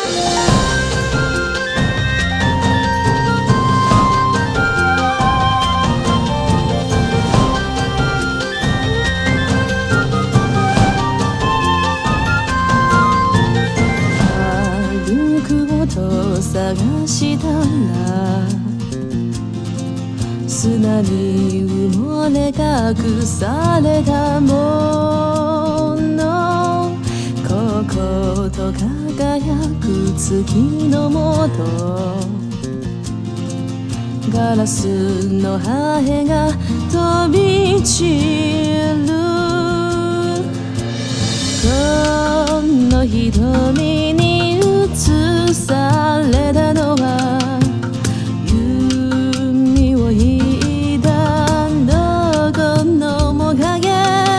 探したんだ砂に埋もれ隠されたもの心輝く月のもとガラスの破片が飛び散るこの瞳に映されたのは弓を引いたどこの面影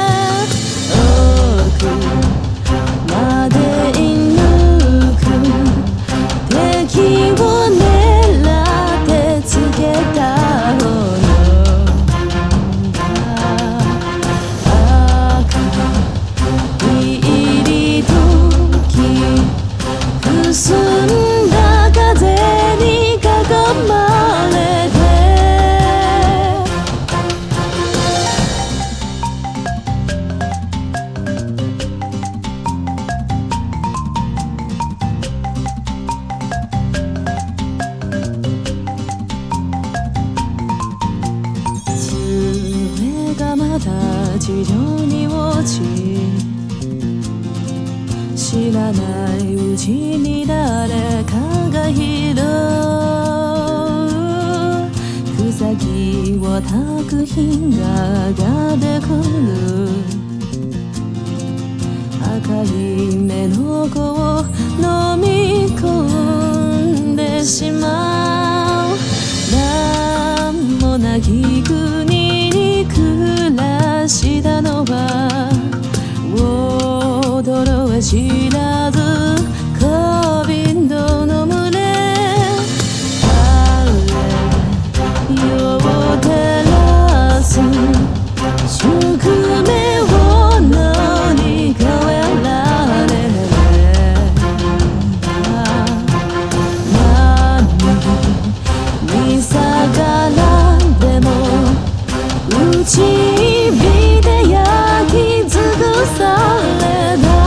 奥まで射抜く敵を狙ってつけた炎が赤い入り時澄んだ風に囲まれて杖がまた地上に落ち知らないうちに誰かが拾う草木を焚く火が出てくる赤い目の子を飲み込んでしまう名もなき国に暮らしたのは驚は知らず小瓶の群れ夜を照らす宿命を乗り越えられれば何に逆らっても打ち火で焼き尽くされた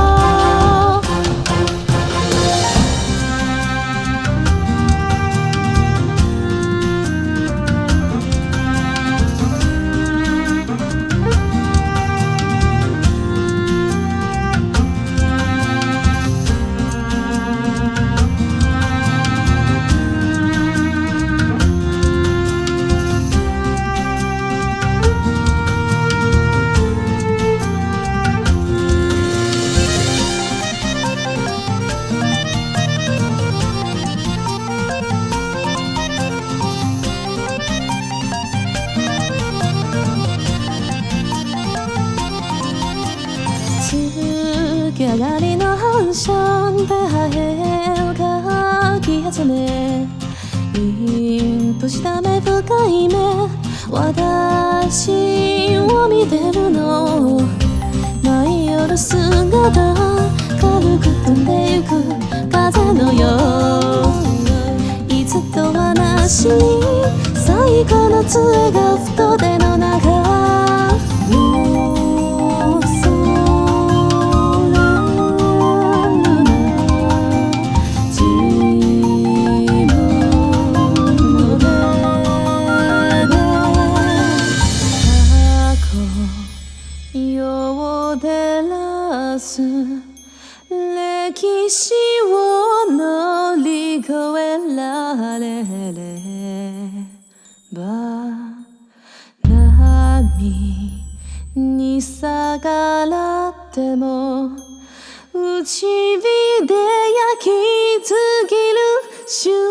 月明かりの反射で破片をかき集め凛とした目深い目私を見てるの舞い寄る姿軽く飛んでゆく風のよういつとはなしに最後の杖が太手の中歴史を乗り越えられれば波に逆らっても打ち火で焼き尽きる